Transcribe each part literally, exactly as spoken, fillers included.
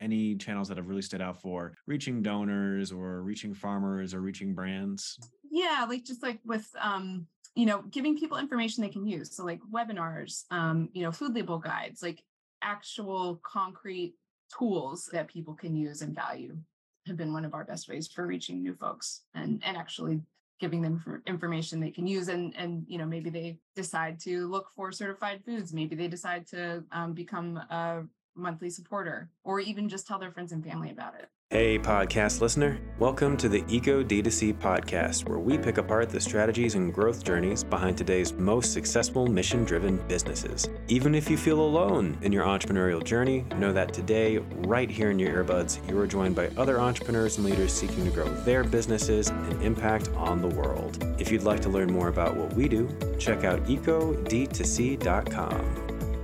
any channels that have really stood out for reaching donors or reaching farmers or reaching brands? Yeah, like just like with, um, you know, giving people information they can use. So like webinars, um, you know, food label guides, like actual concrete tools that people can use and value have been one of our best ways for reaching new folks and, and actually giving them for information they can use. And, and, you know, maybe they decide to look for certified foods. Maybe they decide to um, become a monthly supporter or even just tell their friends and family about it. Hey, podcast listener. Welcome to the Eco D two C podcast, where we pick apart the strategies and growth journeys behind today's most successful mission-driven businesses. Even if you feel alone in your entrepreneurial journey, know that today, right here in your earbuds, you are joined by other entrepreneurs and leaders seeking to grow their businesses and impact on the world. If you'd like to learn more about what we do, check out eco d two c dot com.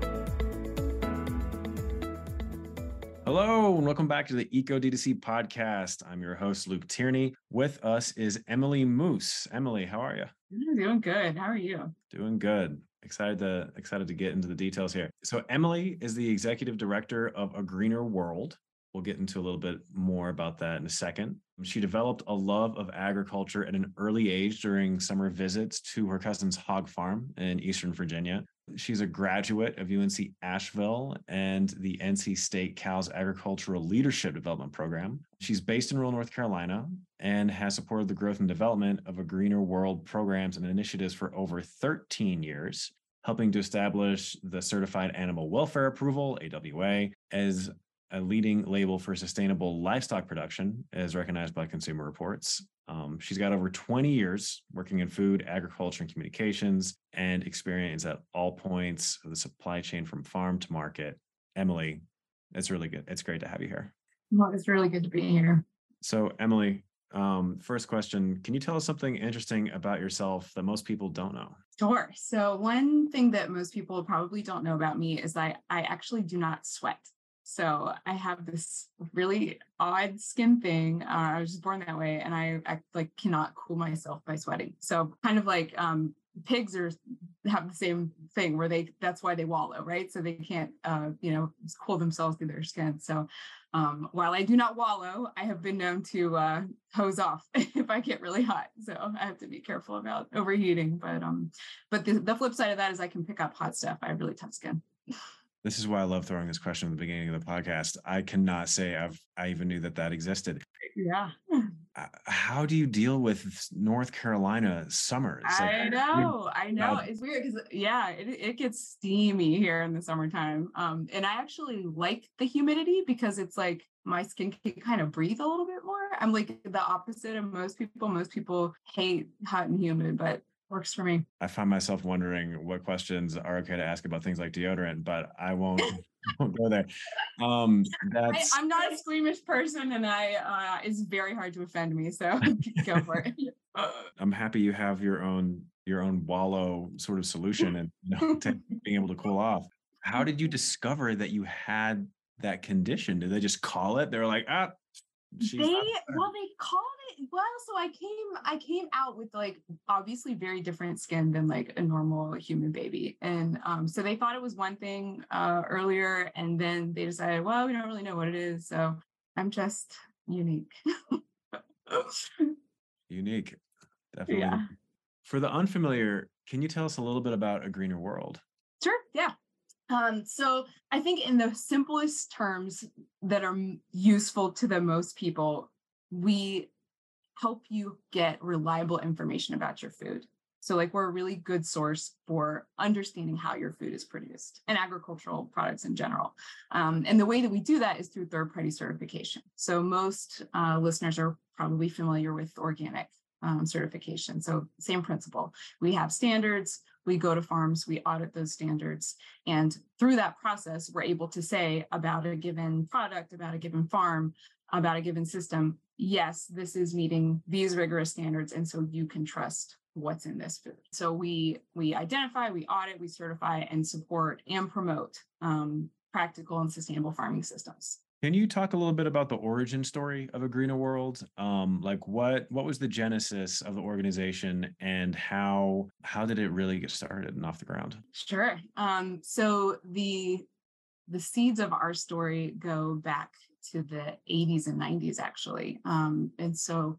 Hello, and welcome back to the Eco D two C podcast. I'm your host, Luke Tierney. With us is Emily Moose. Emily, how are you? I'm doing good. How are you? Doing good. Excited to excited to get into the details here. So Emily is the executive director of A Greener World. We'll get into a little bit more about that in a second. She developed a love of agriculture at an early age during summer visits to her cousin's hog farm in Eastern Virginia. She's a graduate of U N C Asheville and the N C State Cows Agricultural Leadership Development Program. She's based in rural North Carolina and has supported the growth and development of A Greener World programs and initiatives for over thirteen years, helping to establish the Certified Animal Welfare Approval, A W A, as a leading label for sustainable livestock production, as recognized by Consumer Reports. Um, she's got over twenty years working in food, agriculture, and communications, and experience at all points of the supply chain from farm to market. Emily, it's really good. It's great to have you here. Well, it's really good to be here. So, Emily, um, first question, can you tell us something interesting about yourself that most people don't know? Sure. So one thing that most people probably don't know about me is that I actually do not sweat. So I have this really odd skin thing. Uh, I was just born that way, and I, I like cannot cool myself by sweating. So kind of like um, pigs are have the same thing where they that's why they wallow, right? So they can't uh, you know cool themselves through their skin. So um, while I do not wallow, I have been known to uh, hose off if I get really hot. So I have to be careful about overheating. But um, but the, the flip side of that is I can pick up hot stuff. I have really tough skin. This is why I love throwing this question at the beginning of the podcast. I cannot say I've I even knew that that existed. Yeah. How do you deal with North Carolina summers? I like, know, I know. It's weird because yeah, it, it gets steamy here in the summertime. Um, and I actually like the humidity because it's like my skin can kind of breathe a little bit more. I'm like the opposite of most people. Most people hate hot and humid, but works for me. I find myself wondering what questions are okay to ask about things like deodorant, but I won't, won't go there. Um, that's... I, I'm not a squeamish person, and I uh, it's very hard to offend me. So go for it. I'm happy you have your own your own wallow sort of solution and you know, to being able to cool off. How did you discover that you had that condition? Did they just call it? They're like, ah. They well, they called it well. So I came, I came out with like obviously very different skin than like a normal human baby, and um, so they thought it was one thing uh, earlier, and then they decided, well, we don't really know what it is. So I'm just unique. Unique, definitely. Yeah. For the unfamiliar, can you tell us a little bit about A Greener World? Sure. Yeah. Um, so I think in the simplest terms that are useful to the most people, we help you get reliable information about your food. So like we're a really good source for understanding how your food is produced and agricultural products in general. Um, and the way that we do that is through third-party certification. So most uh, listeners are probably familiar with organic um, certification. So same principle. We have standards. We go to farms, we audit those standards. And through that process, we're able to say about a given product, about a given farm, about a given system, yes, this is meeting these rigorous standards. And so you can trust what's in this food. So we we identify, we audit, we certify, and support and promote um, practical and sustainable farming systems. Can you talk a little bit about the origin story of A Greener World? Um, like what what was the genesis of the organization, and how how did it really get started and off the ground? Sure. Um, so the the seeds of our story go back to the eighties and nineties, actually. Um, and so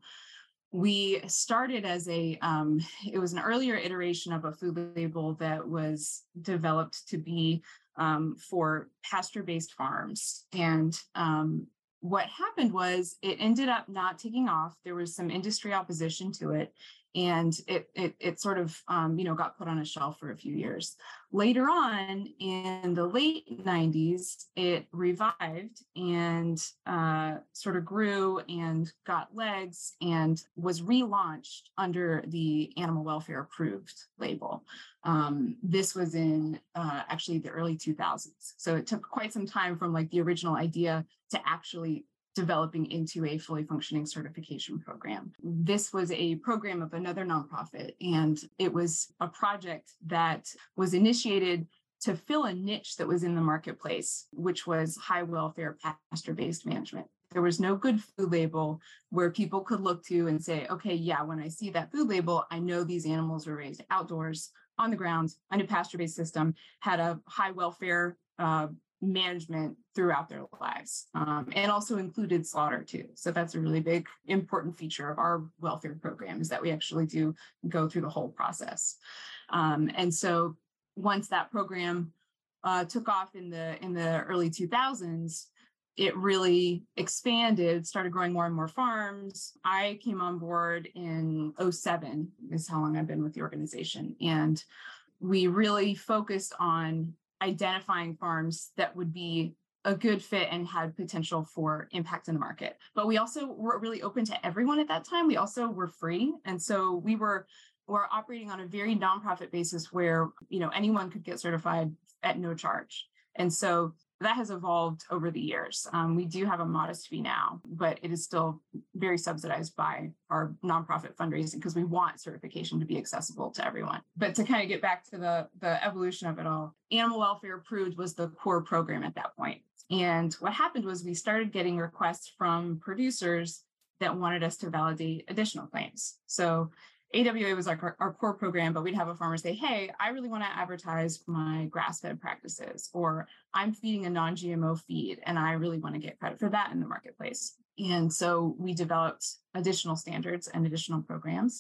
we started as a, um, it was an earlier iteration of a food label that was developed to be um, for pasture-based farms. And um, what happened was it ended up not taking off. There was some industry opposition to it. And it, it, it sort of, um, you know, got put on a shelf for a few years. Later on, in the late nineties, it revived and uh, sort of grew and got legs and was relaunched under the Animal Welfare Approved label. Um, this was in uh, actually the early two thousands. So it took quite some time from like the original idea to actually developing into a fully functioning certification program. This was a program of another nonprofit, and it was a project that was initiated to fill a niche that was in the marketplace, which was high welfare pasture-based management. There was no good food label where people could look to and say, okay, yeah, when I see that food label, I know these animals were raised outdoors on the ground in a pasture-based system, had a high welfare uh, management throughout their lives, um, and also included slaughter too. So that's a really big, important feature of our welfare program, is that we actually do go through the whole process. Um, and so once that program uh, took off in the in the early two thousands, it really expanded, started growing more and more farms. I came on board in oh seven, is how long I've been with the organization. And we really focused on identifying farms that would be a good fit and had potential for impact in the market. But we also were really open to everyone at that time. We also were free. And so we were, were operating on a very nonprofit basis where, you know, anyone could get certified at no charge. And so that has evolved over the years. Um, we do have a modest fee now, but it is still very subsidized by our nonprofit fundraising because we want certification to be accessible to everyone. But to kind of get back to the, the evolution of it all, Animal Welfare Approved was the core program at that point. And what happened was we started getting requests from producers that wanted us to validate additional claims. So A W A was our, our core program, but we'd have a farmer say, hey, I really want to advertise my grass-fed practices, or I'm feeding a non-G M O feed, and I really want to get credit for that in the marketplace. And so we developed additional standards and additional programs,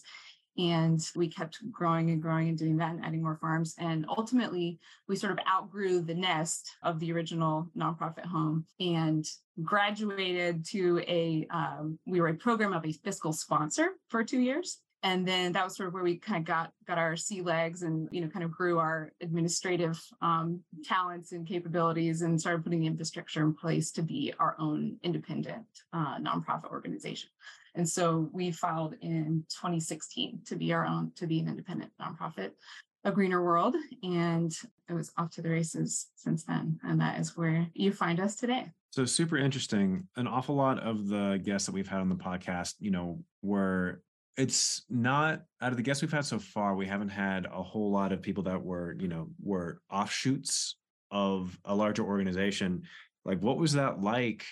and we kept growing and growing and doing that and adding more farms. And ultimately, we sort of outgrew the nest of the original nonprofit home and graduated to a, um, we were a program of a fiscal sponsor for two years. And then that was sort of where we kind of got got our sea legs and, you know, kind of grew our administrative um, talents and capabilities and started putting the infrastructure in place to be our own independent uh, nonprofit organization. And so we filed in twenty sixteen to be our own, to be an independent nonprofit, A Greener World. And it was off to the races since then. And that is where you find us today. So super interesting. An awful lot of the guests that we've had on the podcast, you know, were it's not out of the guests we've had so far, we haven't had a whole lot of people that were, you know, were offshoots of a larger organization. Like, what was that like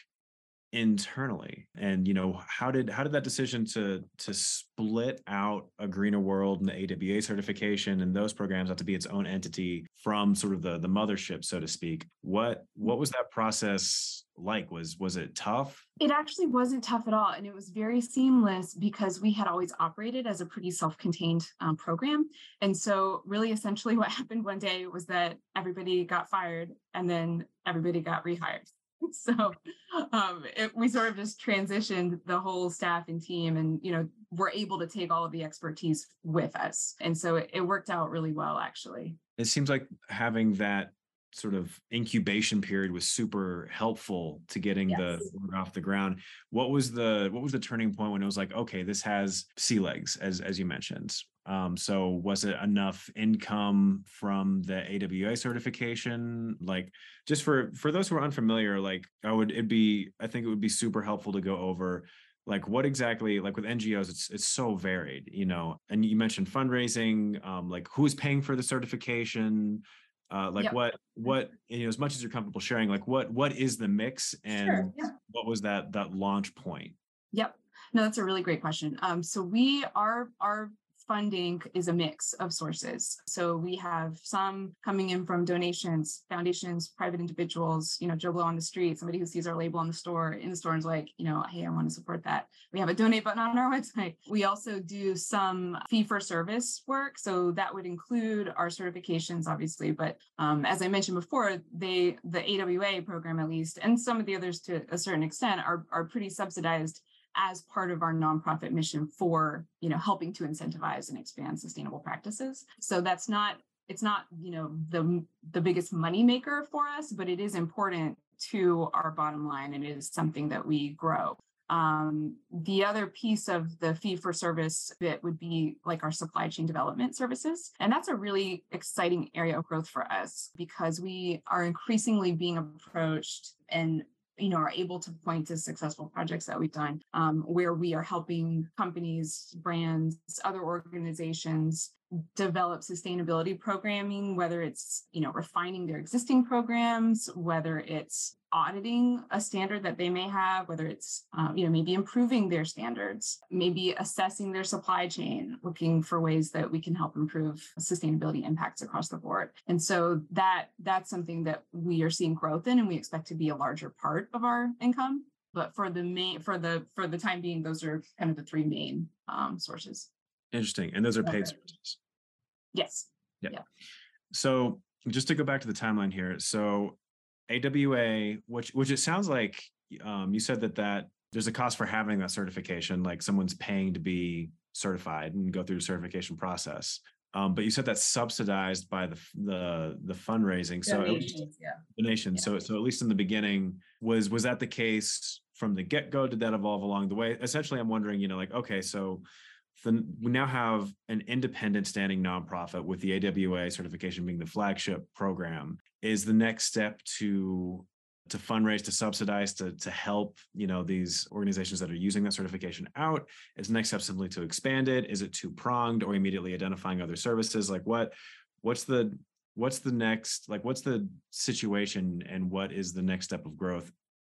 internally? And, you know, how did how did that decision to to split out A Greener World and the A W A certification and those programs have to be its own entity from sort of the the mothership, so to speak? What what was that process like? Was was it tough? It actually wasn't tough at all. And it was very seamless because we had always operated as a pretty self-contained um, program. And so really essentially what happened one day was that everybody got fired and then everybody got rehired. So um, it, we sort of just transitioned the whole staff and team and, you know, we're able to take all of the expertise with us. And so it, it worked out really well, actually. It seems like having that sort of incubation period was super helpful to getting yes. the work off the ground. What was the what was the turning point when it was like, okay, this has sea legs, as as you mentioned? Um, so was it enough income from the A W A certification? Like, just for for those who are unfamiliar, like I would it'd be I think it would be super helpful to go over like what exactly, like with N G Os, it's it's so varied, you know. And you mentioned fundraising, um, like who's paying for the certification, uh, like yep. what what you know, as much as you're comfortable sharing, like what what is the mix and sure, yeah. what was that that launch point? Yep. No, that's a really great question. Um, so we are our funding is a mix of sources. So we have some coming in from donations, foundations, private individuals, you know, Joe Blow on the street, somebody who sees our label on the store, in the store and is like, you know, hey, I want to support that. We have a donate button on our website. We also do some fee for service work. So that would include our certifications, obviously. But um, as I mentioned before, they, the A W A program at least, and some of the others to a certain extent are, are pretty subsidized as part of our nonprofit mission for, you know, helping to incentivize and expand sustainable practices. So that's not, it's not, you know, the, the biggest money maker for us, but it is important to our bottom line and it is something that we grow. Um, the other piece of the fee for service bit would be like our supply chain development services. And that's a really exciting area of growth for us because we are increasingly being approached and you know, are able to point to successful projects that we've done um, where we are helping companies, brands, other organizations develop sustainability programming, whether it's, you know, refining their existing programs, whether it's auditing a standard that they may have, whether it's, um, you know, maybe improving their standards, maybe assessing their supply chain, looking for ways that we can help improve sustainability impacts across the board. And so that that's something that we are seeing growth in, and we expect to be a larger part of our income. But for the main, for the for the time being, those are kind of the three main um, sources. Interesting. And those are paid Okay. sources. Yes. Yeah. Yeah. So just to go back to the timeline here. So A W A, which which it sounds like um, you said that that there's a cost for having that certification, like someone's paying to be certified and go through the certification process. Um, but you said that's subsidized by the the the fundraising. So Donations, yeah. Donations. Yeah. So so at least in the beginning, was was that the case from the get-go? Did that evolve along the way? Essentially, I'm wondering, you know, like, okay, so the, we now have an independent standing nonprofit with the A W A certification being the flagship program. Is the next step to to fundraise, to subsidize, to to help, you know, these organizations that are using that certification out? Is the next step simply to expand it? Is it two pronged, or immediately identifying other services? Like what what's the what's the next, like what's the situation, and what is the next step of growth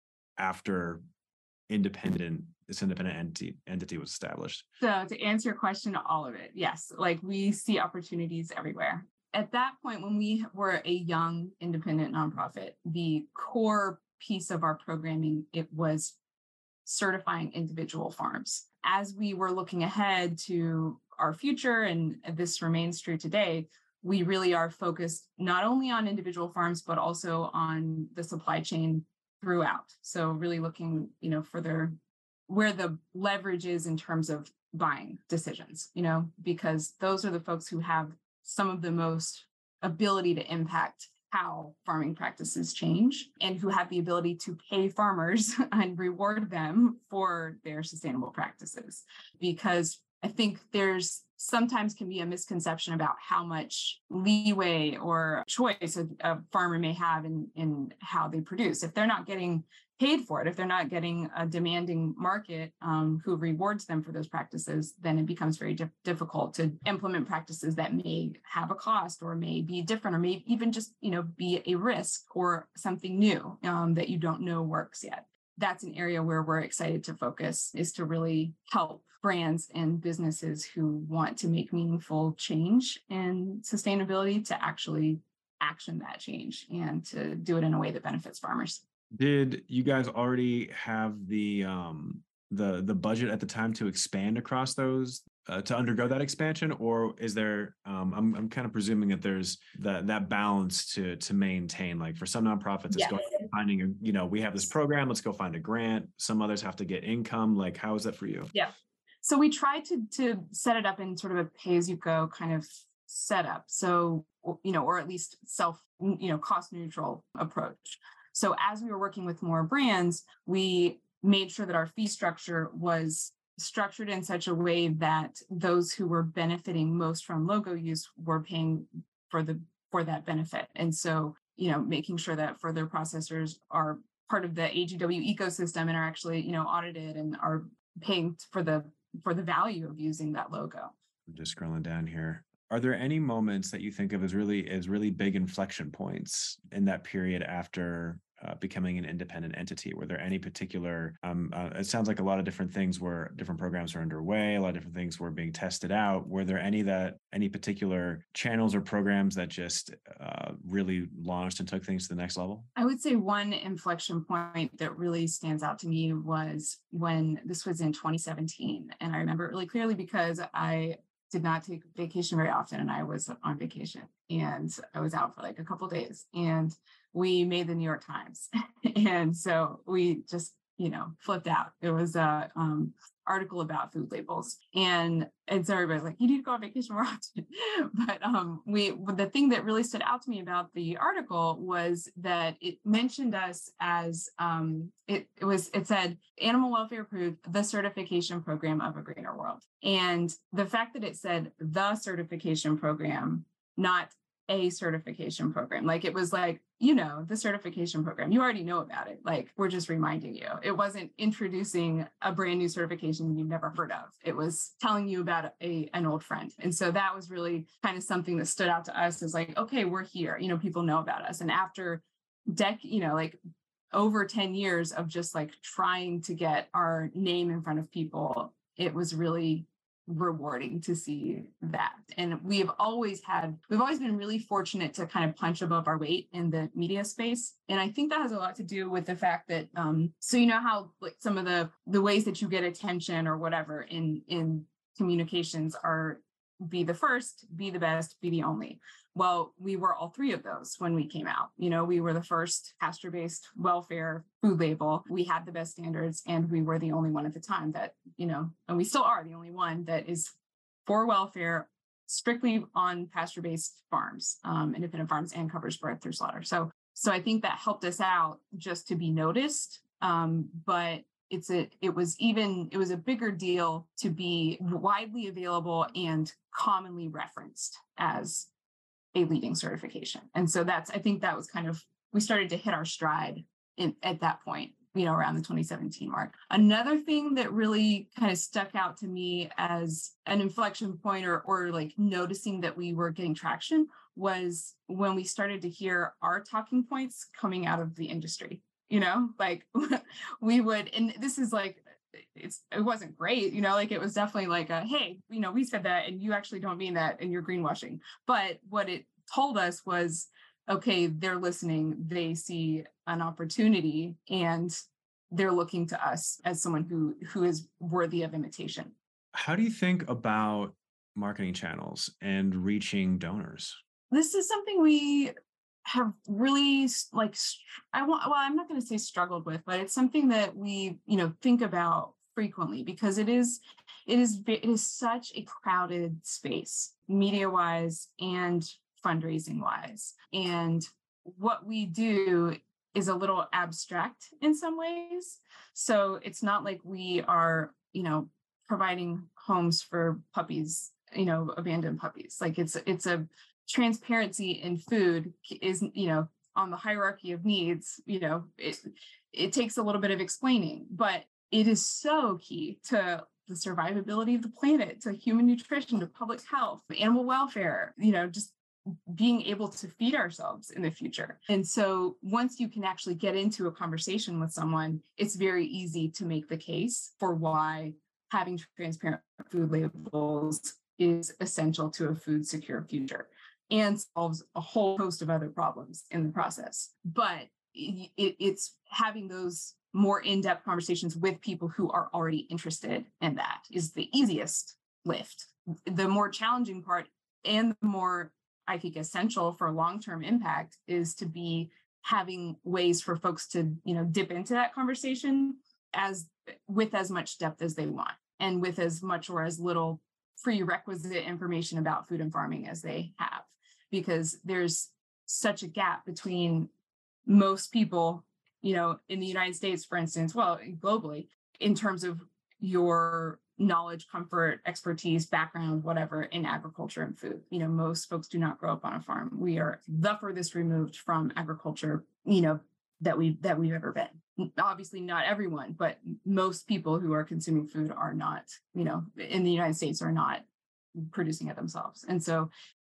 after independent this independent entity entity was established? So to answer your question, all of it, yes. Like we see opportunities everywhere. At that point, when we were a young independent nonprofit, the core piece of our programming, it was certifying individual farms. As we were looking ahead to our future, and this remains true today, we really are focused not only on individual farms, but also on the supply chain throughout. So really looking, you know, further where the leverage is in terms of buying decisions, you know, because those are the folks who have some of the most ability to impact how farming practices change and who have the ability to pay farmers and reward them for their sustainable practices. Because I think there's sometimes can be a misconception about how much leeway or choice a, a farmer may have in, in how they produce. If they're not getting paid for it, if they're not getting a demanding market um, who rewards them for those practices, then it becomes very di- difficult to implement practices that may have a cost or may be different or may even just, you know, be a risk or something new um, that you don't know works yet. That's an area where we're excited to focus, is to really help brands and businesses who want to make meaningful change in sustainability to actually action that change and to do it in a way that benefits farmers. Did you guys already have the um the the budget at the time to expand across those, uh, to undergo that expansion, or is there um I'm I'm kind of presuming that there's that that balance to to maintain? Like for some nonprofits, it's Yes. going finding a, you know, we have this program, let's go find a grant. Some others have to get income. Like how is that for you? Yeah. So we try to to set it up in sort of a pay-as-you-go kind of setup. So, you know, or at least self, you know, cost neutral approach. So as we were working with more brands, we made sure that our fee structure was structured in such a way that those who were benefiting most from logo use were paying for the for that benefit. And so, you know, making sure that further processors are part of the A G W ecosystem and are actually, you know, audited and are paying for the for the value of using that logo. I'm just scrolling down here. Are there any moments that you think of as really as really big inflection points in that period after uh, becoming an independent entity? Were there any particular, um, uh, it sounds like a lot of different things were, different programs are underway, a lot of different things were being tested out. Were there any that, any particular channels or programs that just uh, really launched and took things to the next level? I would say one inflection point that really stands out to me was when this was in twenty seventeen. And I remember it really clearly because I did not take vacation very often and I was on vacation and I was out for like a couple days and we made the New York Times. And so we just, you know, flipped out. It was a um, article about food labels. And and so everybody's like, you need to go on vacation more often. But um, we the thing that really stood out to me about the article was that it mentioned us as um, it, it was it said animal welfare approved the certification program of A Greener World. And the fact that it said the certification program, not a certification program, like it was like, you know, the certification program, you already know about it. Like, we're just reminding you. It wasn't introducing a brand new certification you've never heard of. It was telling you about a an old friend. And so that was really kind of something that stood out to us as like, okay, we're here. You know, people know about us. And after dec, you know, like over ten years of just like trying to get our name in front of people, it was really rewarding to see that. And we have always had, we've always been really fortunate to kind of punch above our weight in the media space. And I think that has a lot to do with the fact that, um, so you know how like some of the the ways that you get attention or whatever in in communications are be the first, be the best, be the only. Well, we were all three of those when we came out. You know, we were the first pasture-based welfare food label. We had the best standards, and we were the only one at the time that, you know, and we still are the only one that is for welfare, strictly on pasture-based farms, um, independent farms, and covers birth through slaughter. So, so I think that helped us out just to be noticed. Um, but it's a, it was even, it was a bigger deal to be widely available and commonly referenced as a leading certification. And so that's, I think that was kind of, we started to hit our stride in, at that point, you know, around the twenty seventeen mark. Another thing that really kind of stuck out to me as an inflection point or, or like noticing that we were getting traction was when we started to hear our talking points coming out of the industry. You know, like we would, and this is like, it's, it wasn't great, you know, like it was definitely like a, hey, you know, we said that and you actually don't mean that and you're greenwashing. But what it told us was, okay, they're listening, they see an opportunity and they're looking to us as someone who who is worthy of imitation. How do you think about marketing channels and reaching donors? This is something we have really like I want well I'm not going to say struggled with, but it's something that we, you know, think about frequently because it is it is it is such a crowded space media wise and fundraising wise, and what we do is a little abstract in some ways. So it's not like we are, you know, providing homes for puppies, you know, abandoned puppies. Like it's it's a transparency in food is, you know, on the hierarchy of needs, you know, it it takes a little bit of explaining, but it is so key to the survivability of the planet, to human nutrition, to public health, animal welfare, you know, just being able to feed ourselves in the future. And so once you can actually get into a conversation with someone, it's very easy to make the case for why having transparent food labels is essential to a food secure future and solves a whole host of other problems in the process. But it, it, it's having those more in-depth conversations with people who are already interested in that is the easiest lift. The more challenging part and the more, I think, essential for long-term impact is to be having ways for folks to, you know, dip into that conversation as with as much depth as they want and with as much or as little prerequisite information about food and farming as they have, because there's such a gap between most people, you know, in the United States, for instance, well, globally, in terms of your knowledge, comfort, expertise, background, whatever, in agriculture and food. You know, most folks do not grow up on a farm. We are the furthest removed from agriculture, you know, that we that we've ever been. Obviously not everyone, but most people who are consuming food are not, you know, in the United States are not producing it themselves. And so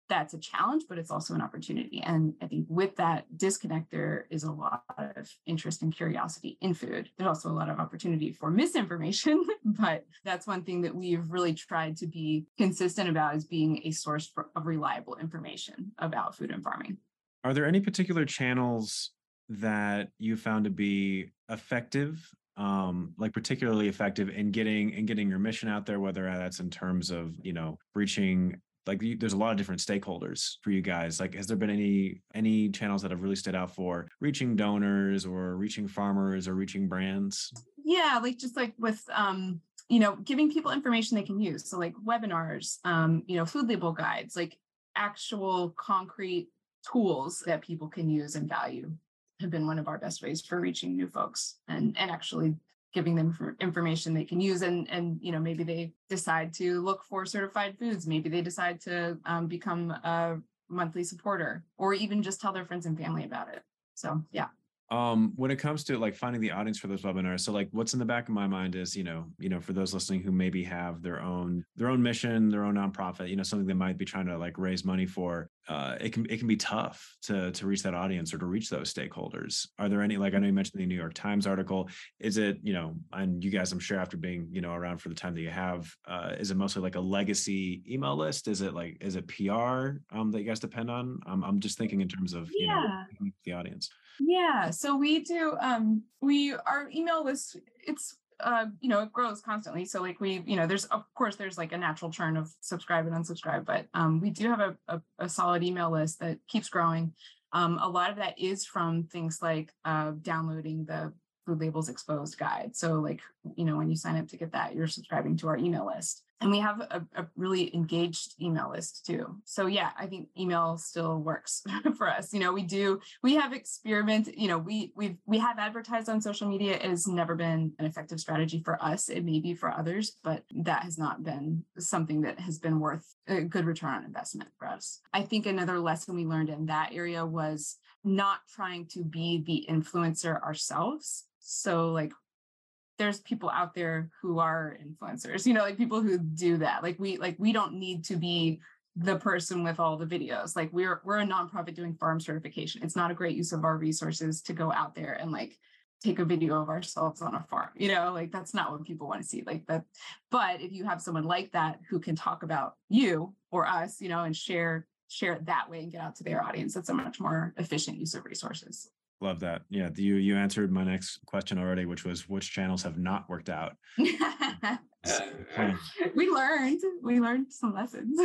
that's a challenge, but it's also an opportunity. And I think with that disconnect, there is a lot of interest and curiosity in food. There's also a lot of opportunity for misinformation, but that's one thing that we've really tried to be consistent about, is being a source for, of reliable information about food and farming. Are there any particular channels that you found to be effective, um, like particularly effective in getting in getting your mission out there, whether that's in terms of, you know, reaching, like you, there's a lot of different stakeholders for you guys. Like, has there been any any channels that have really stood out for reaching donors or reaching farmers or reaching brands? Yeah, like just like with um, you know, giving people information they can use. So like webinars, um, you know, food label guides, like actual concrete tools that people can use and value have been one of our best ways for reaching new folks, and and actually giving them for information they can use. And and you know, maybe they decide to look for certified foods, maybe they decide to um, become a monthly supporter, or even just tell their friends and family about it. So yeah. Um, when it comes to like finding the audience for those webinars, so like what's in the back of my mind is, you know, you know, for those listening who maybe have their own their own mission, their own nonprofit, you know, something they might be trying to like raise money for, uh, it can it can be tough to to reach that audience or to reach those stakeholders. Are there any, like I know you mentioned the New York Times article? Is it, you know, and you guys, I'm sure after being, you know, around for the time that you have, uh, is it mostly like a legacy email list? Is it like is it P R um, that you guys depend on? I'm I'm just thinking in terms of, you know, Yeah. the audience. Yeah, so we do um we our email list, it's uh you know, it grows constantly. So like we, you know, there's of course there's like a natural churn of subscribe and unsubscribe, but um we do have a, a, a solid email list that keeps growing. Um a lot of that is from things like uh downloading the Food Labels Exposed guide. So like, you know, when you sign up to get that, you're subscribing to our email list. And we have a, a really engaged email list too. So yeah, I think email still works for us. You know, we do, we have experiment, you know, we we've we have advertised on social media. It has never been an effective strategy for us. It may be for others, but that has not been something that has been worth a good return on investment for us. I think another lesson we learned in that area was not trying to be the influencer ourselves. So like there's people out there who are influencers, you know, like people who do that. Like we like we don't need to be the person with all the videos. Like we're we're a nonprofit doing farm certification. It's not a great use of our resources to go out there and like take a video of ourselves on a farm, you know, like that's not what people want to see, like that. But if you have someone like that who can talk about you or us, you know, and share share it that way and get out to their audience, that's a much more efficient use of resources. Love that. Yeah, you you answered my next question already, which was which channels have not worked out. we learned we learned some lessons.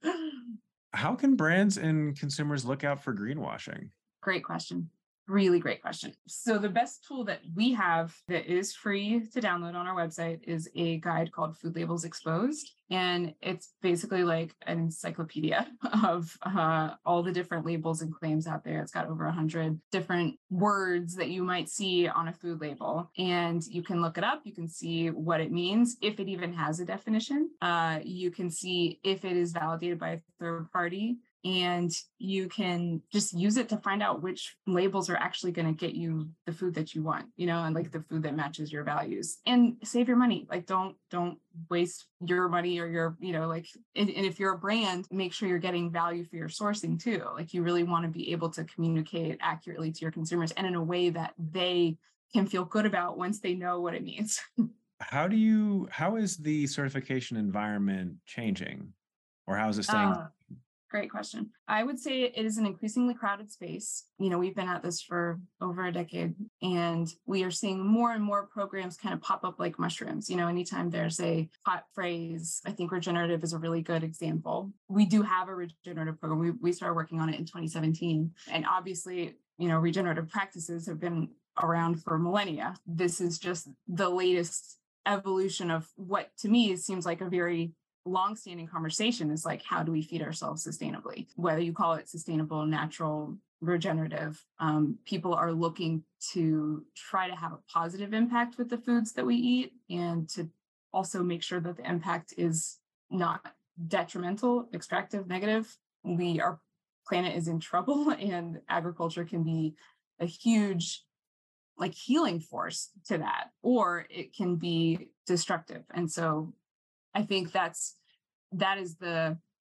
How can brands and consumers look out for greenwashing? Great question. Really great question. So the best tool that we have that is free to download on our website is a guide called Food Labels Exposed. And it's basically like an encyclopedia of uh, all the different labels and claims out there. It's got over one hundred different words that you might see on a food label. And you can look it up. You can see what it means, if it even has a definition. Uh, you can see if it is validated by a third party. And you can just use it to find out which labels are actually going to get you the food that you want, you know, and like the food that matches your values, and save your money. Like don't don't waste your money or your, you know, like, and, and if you're a brand, make sure you're getting value for your sourcing too. Like you really want to be able to communicate accurately to your consumers and in a way that they can feel good about once they know what it means. How do you how is the certification environment changing, or how is it staying? Uh, Great question. I would say it is an increasingly crowded space. You know, we've been at this for over a decade, and we are seeing more and more programs kind of pop up like mushrooms. You know, anytime there's a hot phrase, I think regenerative is a really good example. We do have a regenerative program. We, we started working on it in twenty seventeen. And obviously, you know, regenerative practices have been around for millennia. This is just the latest evolution of what to me seems like a very long-standing conversation, is like, how do we feed ourselves sustainably? Whether you call it sustainable, natural, regenerative, um, people are looking to try to have a positive impact with the foods that we eat, and to also make sure that the impact is not detrimental, extractive, negative. We, our planet is in trouble, and agriculture can be a huge like healing force to that, or it can be destructive. And so I think that's that is the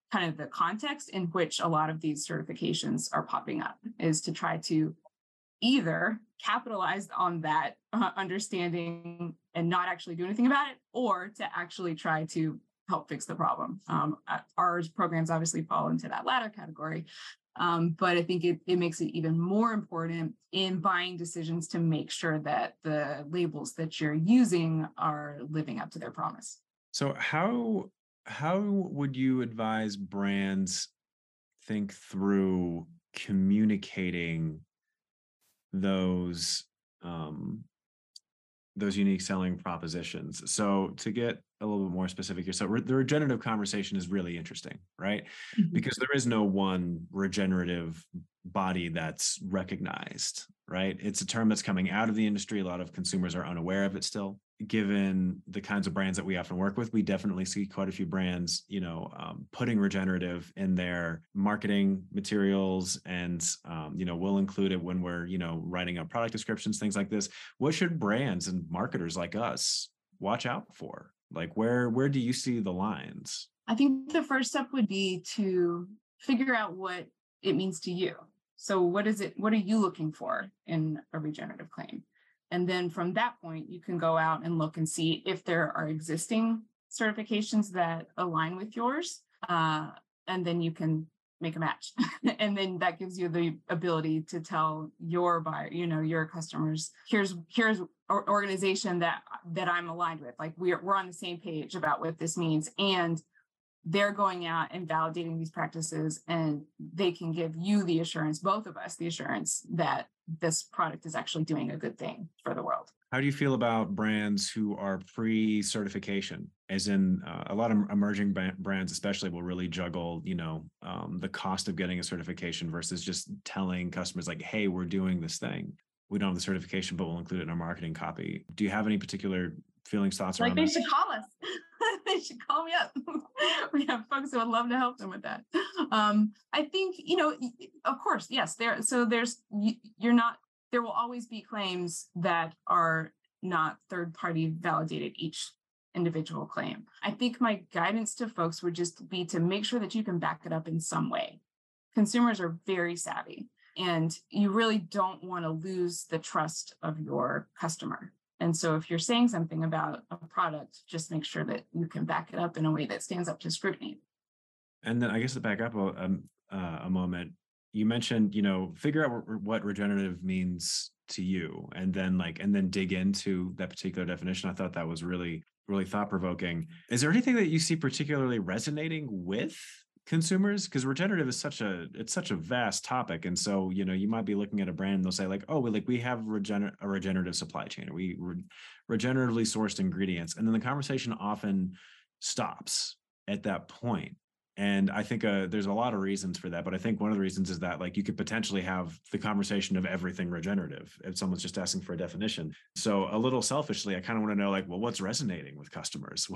kind of the context in which a lot of these certifications are popping up, is to try to either capitalize on that uh, understanding and not actually do anything about it, or to actually try to help fix the problem. Um, uh, our programs obviously fall into that latter category, um, but I think it, it makes it even more important in buying decisions to make sure that the labels that you're using are living up to their promise. So how how would you advise brands think through communicating those um, those unique selling propositions? So to get a little bit more specific here, so re- the regenerative conversation is really interesting, right? Mhm. Because there is no one regenerative body that's recognized, right? It's a term that's coming out of the industry. A lot of consumers are unaware of it still. Given the kinds of brands that we often work with, we definitely see quite a few brands, you know, um, putting regenerative in their marketing materials, and um, you know, we'll include it when we're, you know, writing up product descriptions, things like this. What should brands and marketers like us watch out for? Like, where where do you see the lines? I think the first step would be to figure out what it means to you. So what is it, what are you looking for in a regenerative claim? And then from that point, you can go out and look and see if there are existing certifications that align with yours. Uh, and then you can make a match. And then that gives you the ability to tell your buyer, you know, your customers, here's here's an organization that that I'm aligned with. Like we're we're on the same page about what this means. And they're going out and validating these practices, and they can give you the assurance, both of us, the assurance that this product is actually doing a good thing for the world. How do you feel about brands who are pre-certification? As in, uh, a lot of emerging ba- brands, especially, will really juggle, you know, um, the cost of getting a certification versus just telling customers like, "Hey, we're doing this thing. We don't have the certification, but we'll include it in our marketing copy." Do you have any particular feelings, thoughts Like around they that? should call us. They should call me up. We have folks who would love to help them with that. Um, I think, you know, y- of course, yes, there. So there's, y- you're not, there will always be claims that are not third party validated each individual claim. I think my guidance to folks would just be to make sure that you can back it up in some way. Consumers are very savvy, and you really don't want to lose the trust of your customer. And so if you're saying something about a product, just make sure that you can back it up in a way that stands up to scrutiny. And then I guess to back up a, um, uh, a moment, you mentioned, you know, figure out what, what regenerative means to you, and then like, and then dig into that particular definition. I thought that was really, really thought provoking. Is there anything that you see particularly resonating with consumers? Because regenerative is such a, it's such a vast topic. And so, you know, you might be looking at a brand and they'll say like, oh, we like, we have regener- a regenerative supply chain, or we re- regeneratively sourced ingredients. And then the conversation often stops at that point. And I think uh, there's a lot of reasons for that, but I think one of the reasons is that like you could potentially have the conversation of everything regenerative if someone's just asking for a definition. So a little selfishly, I kind of want to know like, well, what's resonating with customers?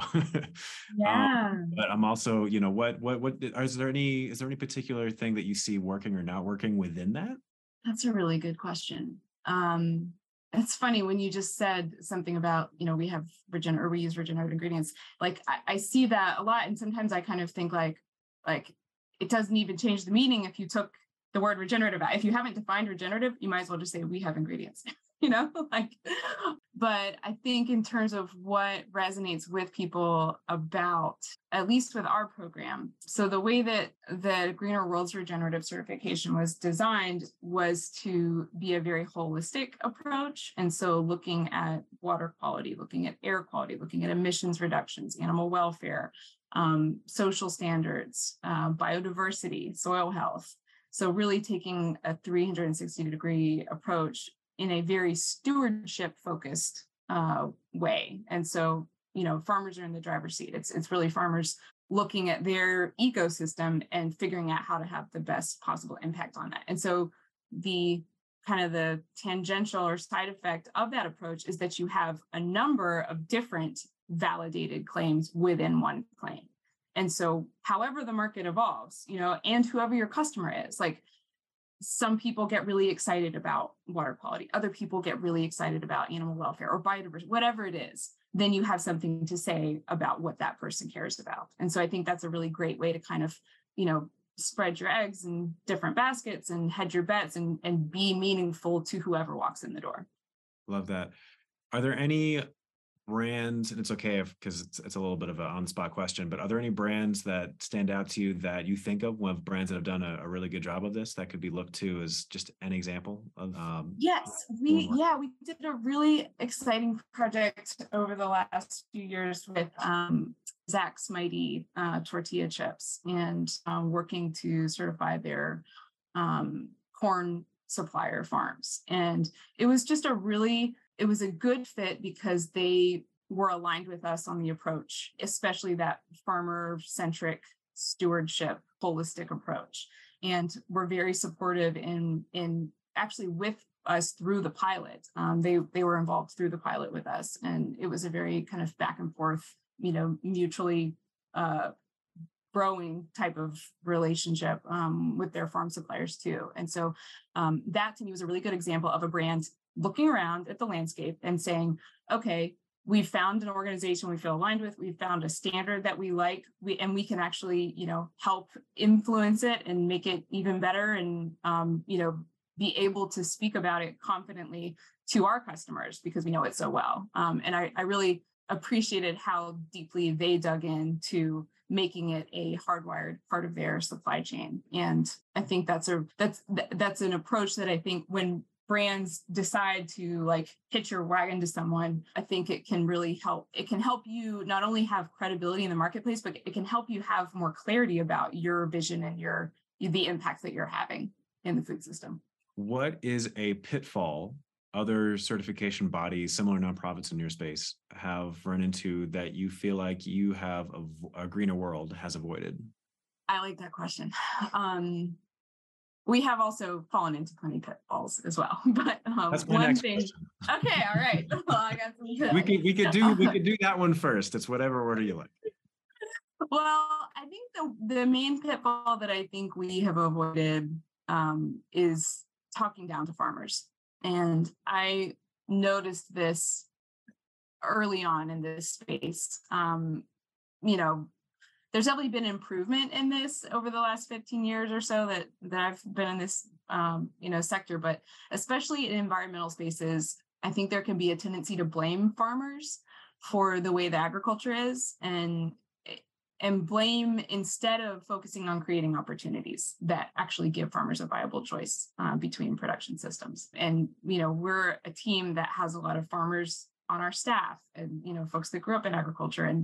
um, Yeah. but I'm also, you know, what what what is there any is there any particular thing that you see working or not working within that? That's a really good question. Um, it's funny when you just said something about, you know, we have regen or we use regenerative ingredients. Like I, I see that a lot. And sometimes I kind of think like, like it doesn't even change the meaning if you took the word regenerative out. If you haven't defined regenerative, you might as well just say we have ingredients, you know, like, but I think in terms of what resonates with people about, at least with our program. So the way that the Greener Worlds regenerative certification was designed was to be a very holistic approach. And so looking at water quality, looking at air quality, looking at emissions reductions, animal welfare, um, social standards, uh, biodiversity, soil health. So really taking a three hundred sixty degree approach in a very stewardship focused uh, way. And so, you know, farmers are in the driver's seat. It's, it's really farmers looking at their ecosystem and figuring out how to have the best possible impact on that. And so the kind of the tangential or side effect of that approach is that you have a number of different validated claims within one claim. And so however the market evolves, you know, and whoever your customer is, like some people get really excited about water quality, other people get really excited about animal welfare or biodiversity, whatever it is, then you have something to say about what that person cares about. And so I think that's a really great way to kind of you know, spread your eggs in different baskets and hedge your bets and and be meaningful to whoever walks in the door. Love that. Are there any brands, and it's okay if because it's it's a little bit of an on-spot question, but are there any brands that stand out to you that you think of when brands that have done a, a really good job of this that could be looked to as just an example of um Yes, doing we work? yeah, we did a really exciting project over the last few years with um, Zach's Mighty uh, tortilla chips and um, working to certify their um, corn supplier farms. And it was just a really, it was a good fit because they were aligned with us on the approach, especially that farmer centric stewardship, holistic approach. And we're very supportive in in actually with us through the pilot. Um, they they were involved through the pilot with us, and it was a very kind of back and forth, you know, mutually uh, growing type of relationship um, with their farm suppliers too. And so um, that to me was a really good example of a brand looking around at the landscape and saying, okay, we've found an organization we feel aligned with, we've found a standard that we like, we and we can actually, you know, help influence it and make it even better and um, you know, be able to speak about it confidently to our customers because we know it so well. Um, and I, I really appreciated how deeply they dug into making it a hardwired part of their supply chain. And I think that's a that's that's an approach that I think when brands decide to like hitch your wagon to someone, I think it can really help. It can help you not only have credibility in the marketplace, but it can help you have more clarity about your vision and your the impact that you're having in the food system. What is a pitfall other certification bodies, similar nonprofits in your space, have run into that you feel like you have a, a greener world has avoided? I like that question. Um, we have also fallen into plenty pitfalls as well. But um, That's my one next thing, question. okay, all right. Well, I got some We good. could we could do we could do that one first. It's whatever order you like. Well, I think the the main pitfall that I think we have avoided um, is talking down to farmers, and I noticed this early on in this space. Um, you know, there's definitely been improvement in this over the last fifteen years or so that that I've been in this um, you know sector, but especially in environmental spaces, I think there can be a tendency to blame farmers for the way the agriculture is and and blame instead of focusing on creating opportunities that actually give farmers a viable choice uh, between production systems. And you know, we're a team that has a lot of farmers on our staff and you know folks that grew up in agriculture and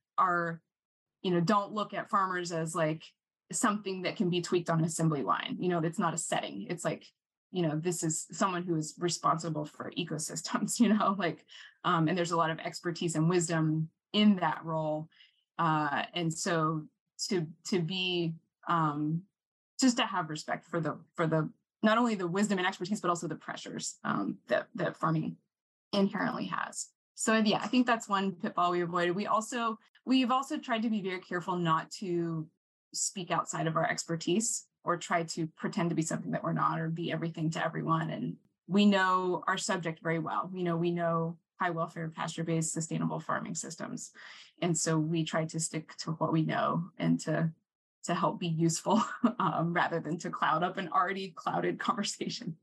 are you know, don't look at farmers as like something that can be tweaked on an assembly line. You know, it's not a setting. It's like, you know, this is someone who is responsible for ecosystems, you know, like, um, and there's a lot of expertise and wisdom in that role. Uh, and so to to be um, just to have respect for the for the not only the wisdom and expertise, but also the pressures um, that that farming inherently has. So yeah, I think that's one pitfall we avoided. We also we've also tried to be very careful not to speak outside of our expertise or try to pretend to be something that we're not or be everything to everyone. And we know our subject very well. You know, we know high welfare, pasture-based, sustainable farming systems. And so we try to stick to what we know and to to help be useful um, rather than to cloud up an already clouded conversation.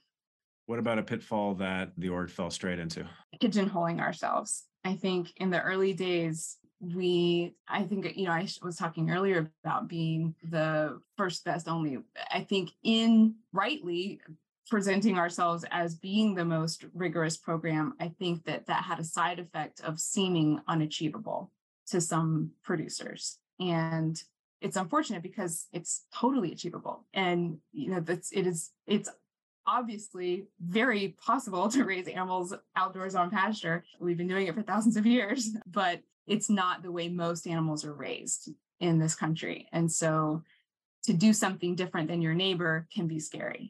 What about a pitfall that the org fell straight into? Pigeonholing ourselves. I think in the early days, we, I think, you know, I was talking earlier about being the first, best, only. I think in rightly presenting ourselves as being the most rigorous program, I think that that had a side effect of seeming unachievable to some producers. And it's unfortunate because it's totally achievable. And, you know, that's, it is, it's obviously very possible to raise animals outdoors on pasture. We've been doing it for thousands of years, but it's not the way most animals are raised in this country. And so to do something different than your neighbor can be scary.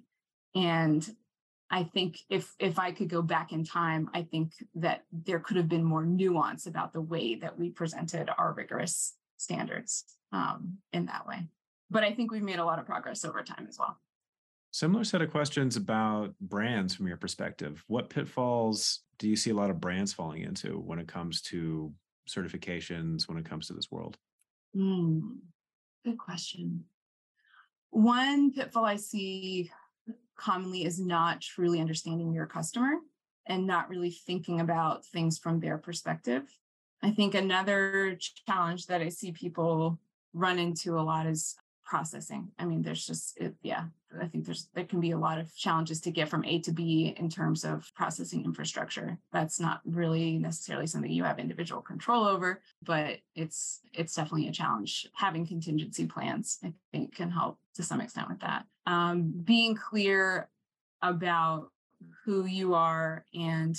And I think if if I could go back in time, I think that there could have been more nuance about the way that we presented our rigorous standards um, in that way. But I think we've made a lot of progress over time as well. Similar set of questions about brands from your perspective. What pitfalls do you see a lot of brands falling into when it comes to certifications, when it comes to this world? Mm. Good question. One pitfall I see commonly is not truly understanding your customer and not really thinking about things from their perspective. I think another challenge that I see people run into a lot is processing. I mean, there's just, it, yeah, I think there's, there can be a lot of challenges to get from A to B in terms of processing infrastructure. That's not really necessarily something you have individual control over, but it's, it's definitely a challenge. Having contingency plans, I think, can help to some extent with that. Um, being clear about who you are and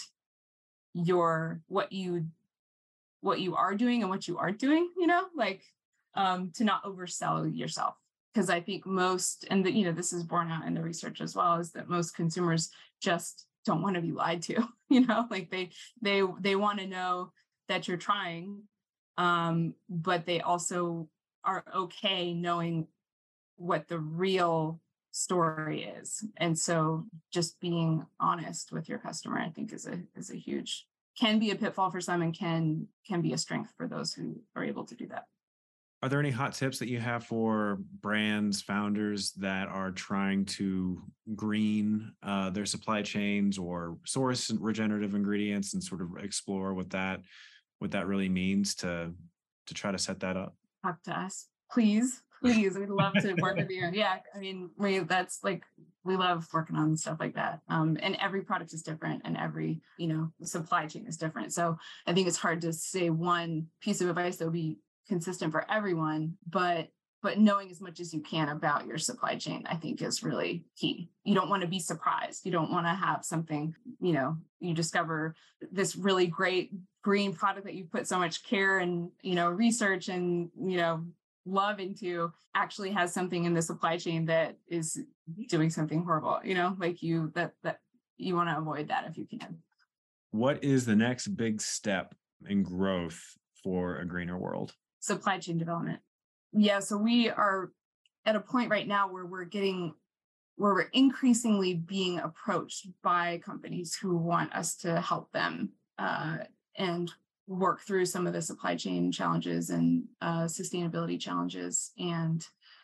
your, what you, what you are doing and what you aren't doing, you know, like, um, to not oversell yourself. Because I think most, and the, you know, this is borne out in the research as well, is that most consumers just don't want to be lied to, you know, like they, they, they want to know that you're trying, um, but they also are okay knowing what the real story is. And so just being honest with your customer, I think is a, is a huge, can be a pitfall for some and can, can be a strength for those who are able to do that. Are there any hot tips that you have for brands, founders that are trying to green uh, their supply chains or source regenerative ingredients and sort of explore what that what that really means to to try to set that up? Talk to us, please, please. We'd love to work with you. Yeah, I mean, we that's like we love working on stuff like that. Um, and every product is different, and every you know supply chain is different. So I think it's hard to say one piece of advice that would be consistent for everyone, but but knowing as much as you can about your supply chain, I think is really key. You don't want to be surprised. You don't want to have something, you know, you discover this really great green product that you put so much care and, you know, research and, you know, love into actually has something in the supply chain that is doing something horrible, you know, like you, that, that you want to avoid that if you can. What is the next big step in growth for a greener world? Supply chain development. Yeah, so we are at a point right now where we're getting, where we're increasingly being approached by companies who want us to help them uh, and work through some of the supply chain challenges and uh, sustainability challenges. And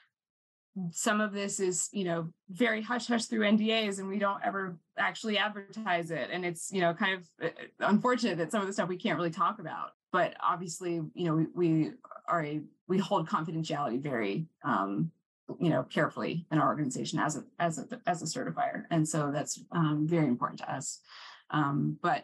some of this is, you know, very hush hush through N D As, and we don't ever actually advertise it. And it's, you know, kind of unfortunate that some of the stuff we can't really talk about. But obviously, you know, we, we are a, we hold confidentiality very, um, you know, carefully in our organization as a, as a, as a certifier. And so that's um, very important to us. Um, but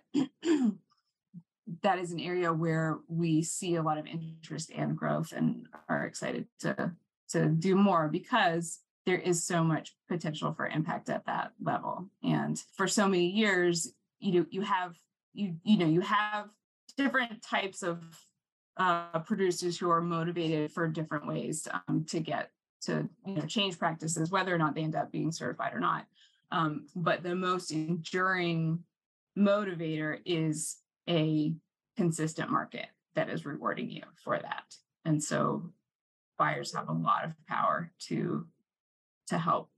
that is an area where we see a lot of interest and growth and are excited to, to do more because there is so much potential for impact at that level. And for so many years, you know, you have, you, you know, you have different types of uh, producers who are motivated for different ways um, to get to, you know, change practices, whether or not they end up being certified or not. Um, but the most enduring motivator is a consistent market that is rewarding you for that. And so buyers have a lot of power to, to help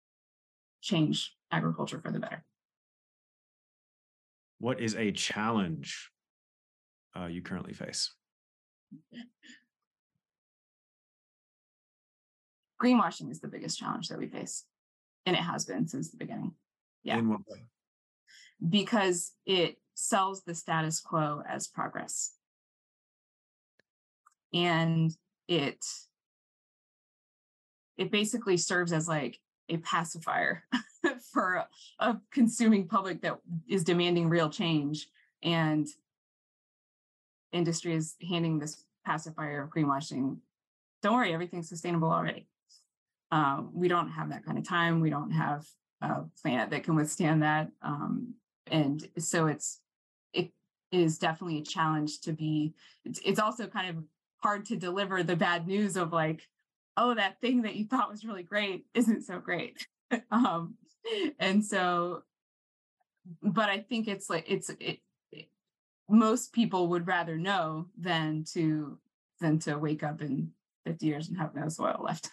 change agriculture for the better. What is a challenge uh, you currently face? Greenwashing is the biggest challenge that we face, and it has been since the beginning. Yeah. In what way? Because it sells the status quo as progress. And it it basically serves as like a pacifier for a, a consuming public that is demanding real change. And industry is handing this pacifier of greenwashing. Don't worry, everything's sustainable already. Uh, we don't have that kind of time. We don't have a planet that can withstand that. Um, and so it's, it is definitely a challenge to be, it's, it's also kind of hard to deliver the bad news of like, oh, that thing that you thought was really great isn't so great. um, and so, but I think it's like, it's, it, it, most people would rather know than to, than to wake up in fifty years and have no soil left.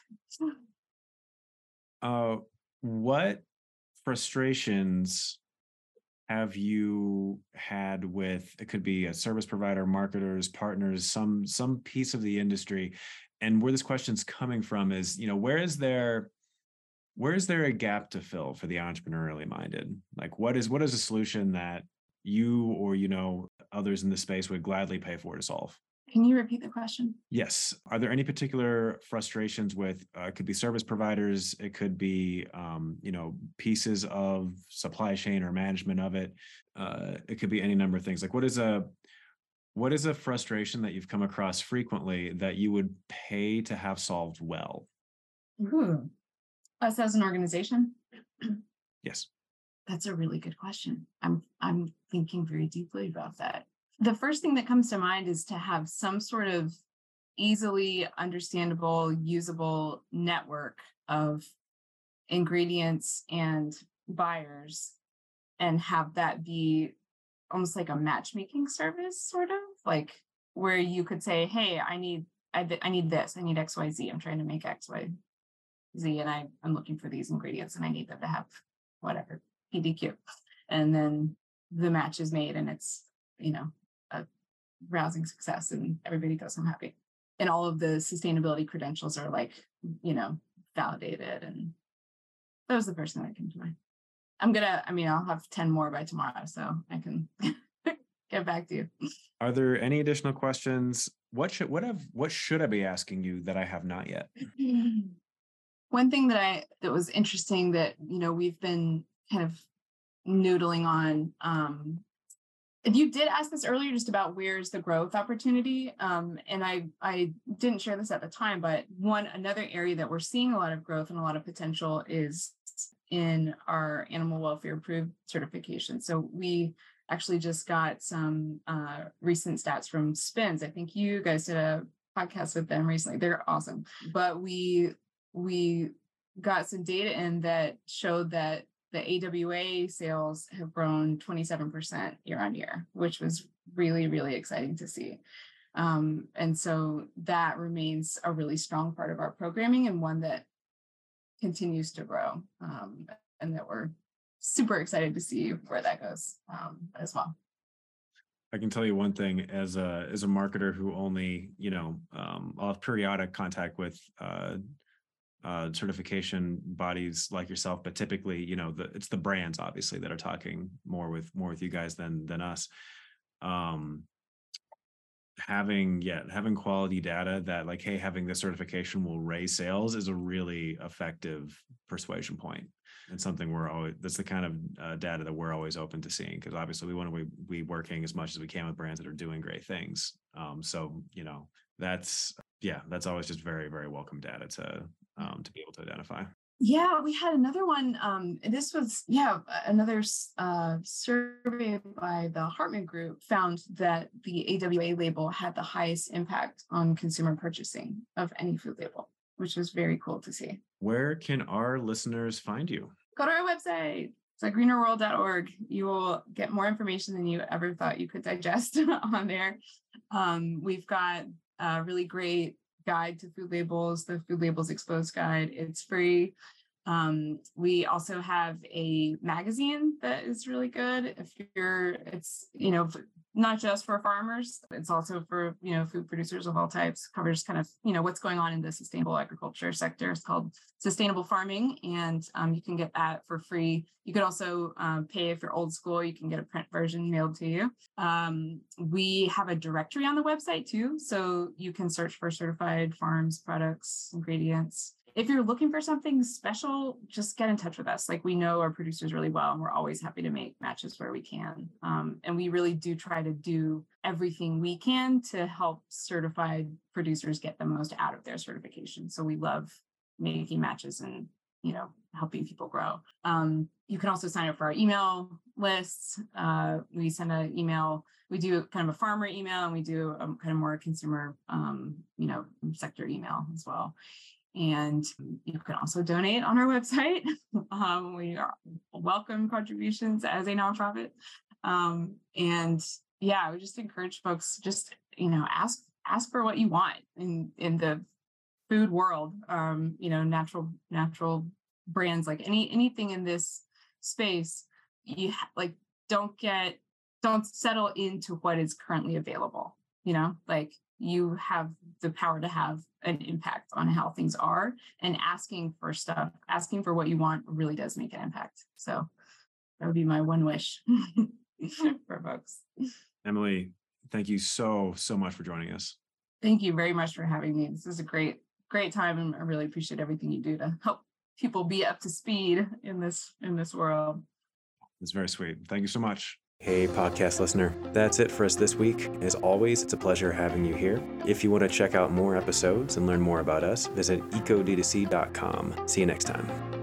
Uh, what frustrations have you had with, it could be a service provider, marketers, partners, some some piece of the industry and where this question's coming from is, you know, where is there where is there a gap to fill for the entrepreneurially minded? Like, what is what is a solution that you or, you know, others in the space would gladly pay for to solve? Can you repeat the question? Yes. Are there any particular frustrations with, uh, it could be service providers, it could be, um, you know, pieces of supply chain or management of it. Uh, it could be any number of things. Like, what is a what is a frustration that you've come across frequently that you would pay to have solved well? Ooh. Us as an organization? Yes. That's a really good question. I'm I'm thinking very deeply about that. The first thing that comes to mind is to have some sort of easily understandable, usable network of ingredients and buyers, and have that be almost like a matchmaking service, sort of like where you could say, hey, I need I, th- I need this, I need X Y Z. I'm trying to make X Y Z, and I, I'm looking for these ingredients and I need them to have whatever, P D Q. And then the match is made and it's, you know, a rousing success and everybody goes home happy. And all of the sustainability credentials are like, you know, validated. And that was the first thing that came to mind. I'm gonna, I mean, I'll have ten more by tomorrow, so I can get back to you. Are there any additional questions? What should what have what should I be asking you that I have not yet? One thing that I that was interesting that, you know, we've been kind of noodling on. Um, you did ask this earlier just about where's the growth opportunity. Um, and I I didn't share this at the time, but one another area that we're seeing a lot of growth and a lot of potential is in our animal welfare approved certification. So we actually just got some uh, recent stats from Spins. I think you guys did a podcast with them recently. They're awesome. But we we got some data in that showed that the A W A sales have grown twenty-seven percent year on year, which was really, really exciting to see. Um, and so that remains a really strong part of our programming and one that continues to grow, um, and that we're super excited to see where that goes um, as well. I can tell you one thing as a as a marketer who only, you know, um, I'll have periodic contact with uh, uh, certification bodies like yourself, but typically, you know, the, it's the brands obviously that are talking more with more with you guys than than us. Um, having yeah, having quality data that like, hey, having this certification will raise sales is a really effective persuasion point, and something we're always that's the kind of uh, data that we're always open to seeing, because obviously we want to be, be working as much as we can with brands that are doing great things. Um, so you know that's yeah, that's always just very very welcome data to um, to be able to identify. Yeah, we had another one. Um, this was, yeah, another uh, survey by the Hartman Group found that the A W A label had the highest impact on consumer purchasing of any food label, which was very cool to see. Where can our listeners find you? Go to our website. It's at greener world dot org. You will get more information than you ever thought you could digest on there. Um, we've got a really great guide to food labels, the Food Labels Exposed Guide. It's free. Um, we also have a magazine that is really good. If you're, it's, you know, not just for farmers, it's also for, you know, food producers of all types, covers kind of, you know, what's going on in the sustainable agriculture sector. It's called Sustainable Farming, and um, you can get that for free. You could also um, pay if you're old school, you can get a print version mailed to you. Um, we have a directory on the website too, so you can search for certified farms, products, ingredients. If you're looking for something special, just get in touch with us. Like, we know our producers really well, and we're always happy to make matches where we can. Um, and we really do try to do everything we can to help certified producers get the most out of their certification. So we love making matches and, you know, helping people grow. Um, you can also sign up for our email lists. Uh, we send an email. We do kind of a farmer email, and we do a kind of more consumer, um, you know, sector email as well. And you can also donate on our website. Um, we are welcome contributions as a nonprofit. Um, and yeah, I would just encourage folks, just, you know, ask ask for what you want in in the food world. Um, you know, natural natural brands, like any anything in this space. You ha- like don't get don't settle into what is currently available. You know, like you have the power to have an impact on how things are, and asking for stuff, asking for what you want really does make an impact. So that would be my one wish for folks. Emily, thank you so, so much for joining us. Thank you very much for having me. This is a great, great time, and I really appreciate everything you do to help people be up to speed in this, in this world. It's very sweet. Thank you so much. Hey, podcast listener. That's it for us this week. As always, it's a pleasure having you here. If you want to check out more episodes and learn more about us, visit eco d two c dot com. See you next time.